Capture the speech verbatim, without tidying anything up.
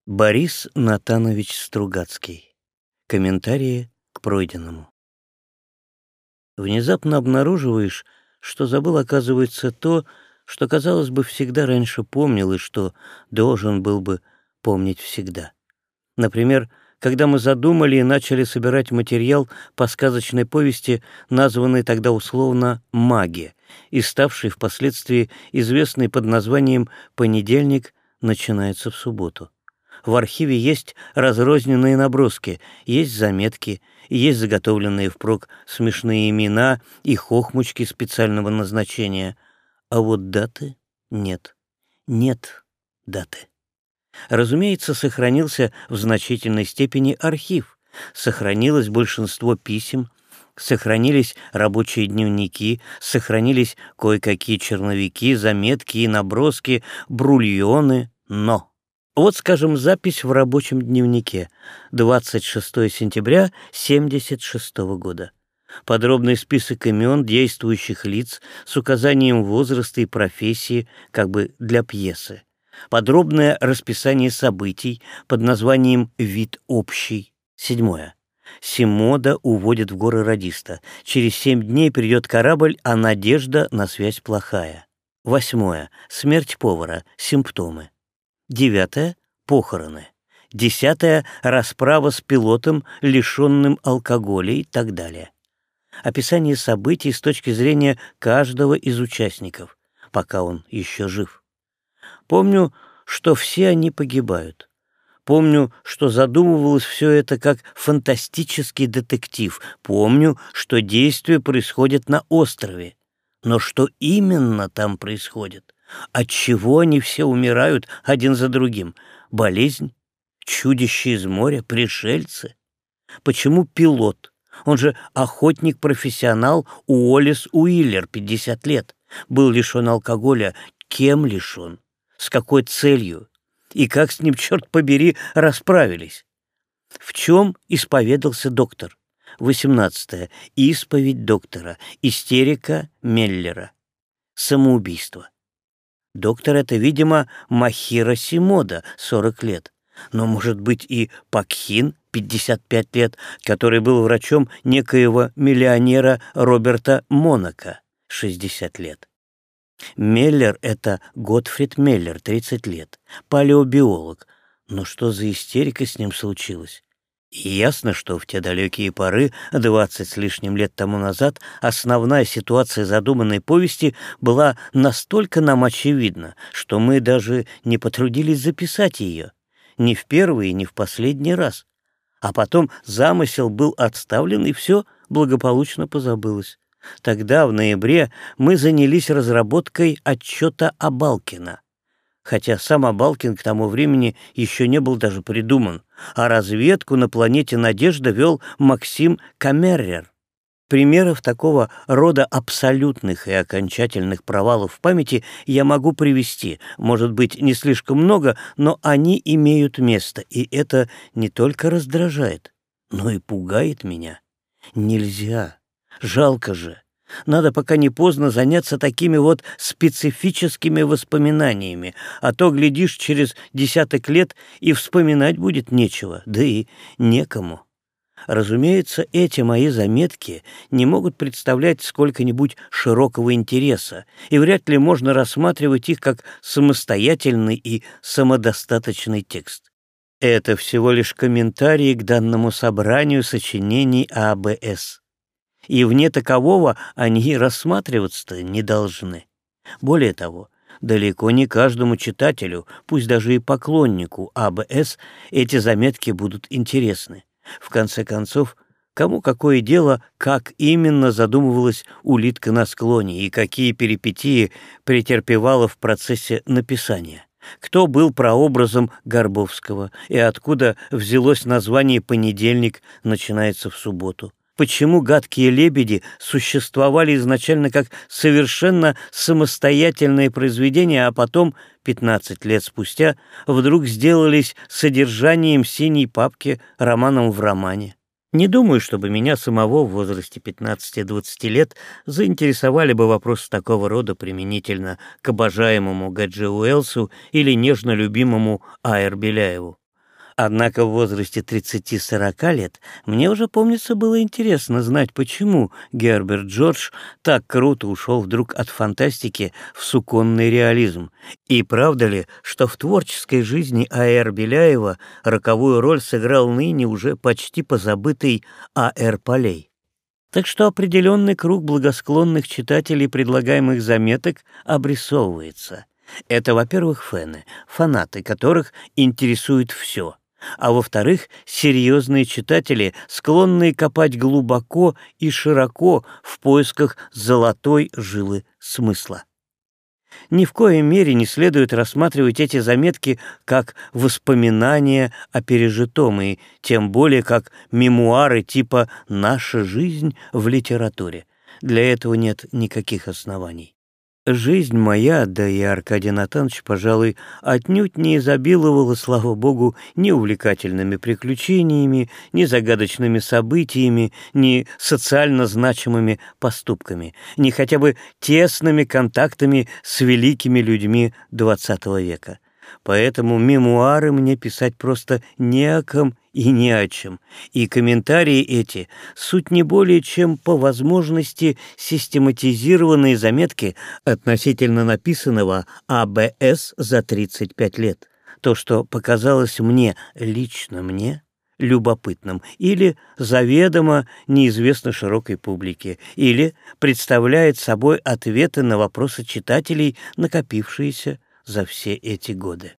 Борис Натанович Стругацкий. Комментарии к пройденному. Внезапно обнаруживаешь, что забыл, оказывается, то, что, казалось бы, всегда раньше помнил и что должен был бы помнить всегда. Например, когда мы задумали и начали собирать материал по сказочной повести, названной тогда условно «Магия», и ставшей впоследствии известной под названием «Понедельник начинается в субботу». В архиве есть разрозненные наброски, есть заметки, есть заготовленные впрок смешные имена и хохмочки специального назначения. А вот даты нет. Нет даты. Разумеется, сохранился в значительной степени архив, сохранилось большинство писем, сохранились рабочие дневники, сохранились кое-какие черновики, заметки и наброски, брульоны, но... Вот, скажем, запись в рабочем дневнике двадцать шестого сентября семьдесят шестого года. Подробный список имен действующих лиц с указанием возраста и профессии, как бы для пьесы. Подробное расписание событий под названием «Вид общий». Седьмое. Симода уводит в горы радиста. Через семь дней придет корабль, а надежда на связь плохая. Восьмое. Смерть повара. Симптомы. Девятое — похороны. Десятое — расправа с пилотом, лишенным алкоголя и так далее. Описание событий с точки зрения каждого из участников, пока он еще жив. Помню, что все они погибают. Помню, что задумывалось все это как фантастический детектив. Помню, что действие происходит на острове. Но что именно там происходит? Отчего они все умирают один за другим? Болезнь? Чудище из моря? Пришельцы? Почему пилот? Он же охотник-профессионал Уоллес Уиллер, пятьдесят лет. Был лишен алкоголя. Кем лишен? С какой целью? И как с ним, черт побери, расправились? В чем исповедался доктор? Восемнадцатое. Исповедь доктора. Истерика Меллера. Самоубийство. Доктор — это, видимо, Махиро Симода, сорок лет. Но, может быть, и Пакхин, пятьдесят пять лет, который был врачом некоего миллионера Роберта Монако, шестьдесят лет. Меллер — это Готфрид Меллер, тридцать лет, палеобиолог. Но что за истерика с ним случилась? И ясно, что в те далекие поры, двадцать с лишним лет тому назад, основная ситуация задуманной повести была настолько нам очевидна, что мы даже не потрудились записать ее. Ни в первый и ни в последний раз. А потом замысел был отставлен, и все благополучно позабылось. Тогда, в ноябре, мы занялись разработкой отчета Абалкина. Хотя сам Абалкин к тому времени еще не был даже придуман, а разведку на планете Надежда вел Максим Камерер. Примеров такого рода абсолютных и окончательных провалов в памяти я могу привести, может быть, не слишком много, но они имеют место, и это не только раздражает, но и пугает меня. Нельзя, жалко же. Надо, пока не поздно, заняться такими вот специфическими воспоминаниями, а то, глядишь, через десяток лет и вспоминать будет нечего, да и некому. Разумеется, эти мои заметки не могут представлять сколько-нибудь широкого интереса, и вряд ли можно рассматривать их как самостоятельный и самодостаточный текст. Это всего лишь комментарии к данному собранию сочинений АБС. И вне такового они рассматриваться-то не должны. Более того, далеко не каждому читателю, пусть даже и поклоннику АБС, эти заметки будут интересны. В конце концов, кому какое дело, как именно задумывалась улитка на склоне и какие перипетии претерпевала в процессе написания? Кто был прообразом Горбовского и откуда взялось название «Понедельник начинается в субботу»? Почему «Гадкие лебеди» существовали изначально как совершенно самостоятельное произведение, а потом, пятнадцать лет спустя, вдруг сделались содержанием синей папки, романом в романе? Не думаю, чтобы меня самого в возрасте пятнадцати-двадцати лет заинтересовали бы вопросы такого рода применительно к обожаемому Гаджи Уэлсу или нежно любимому А Эр Беляеву. Однако в возрасте тридцати-сорока лет мне уже, помнится, было интересно знать, почему Герберт Джордж так круто ушел вдруг от фантастики в суконный реализм. И правда ли, что в творческой жизни А Р Беляева роковую роль сыграл ныне уже почти позабытый А Р Полей? Так что определенный круг благосклонных читателей предлагаемых заметок обрисовывается. Это, во-первых, фэны, фанаты которых интересует все. А во-вторых, серьезные читатели, склонные копать глубоко и широко в поисках золотой жилы смысла. Ни в коей мере не следует рассматривать эти заметки как воспоминания о пережитом, и тем более как мемуары типа «Наша жизнь в литературе». Для этого нет никаких оснований. Жизнь моя, да и Аркадий Натанович, пожалуй, отнюдь не изобиловала, слава богу, ни увлекательными приключениями, ни загадочными событиями, ни социально значимыми поступками, ни хотя бы тесными контактами с великими людьми двадцатого века. Поэтому мемуары мне писать просто не о ком и не о чем, и комментарии эти — суть не более чем по возможности систематизированные заметки относительно написанного А Б С за тридцать пять лет. То, что показалось мне, лично мне, любопытным, или заведомо неизвестно широкой публике, или представляет собой ответы на вопросы читателей, накопившиеся за все эти годы.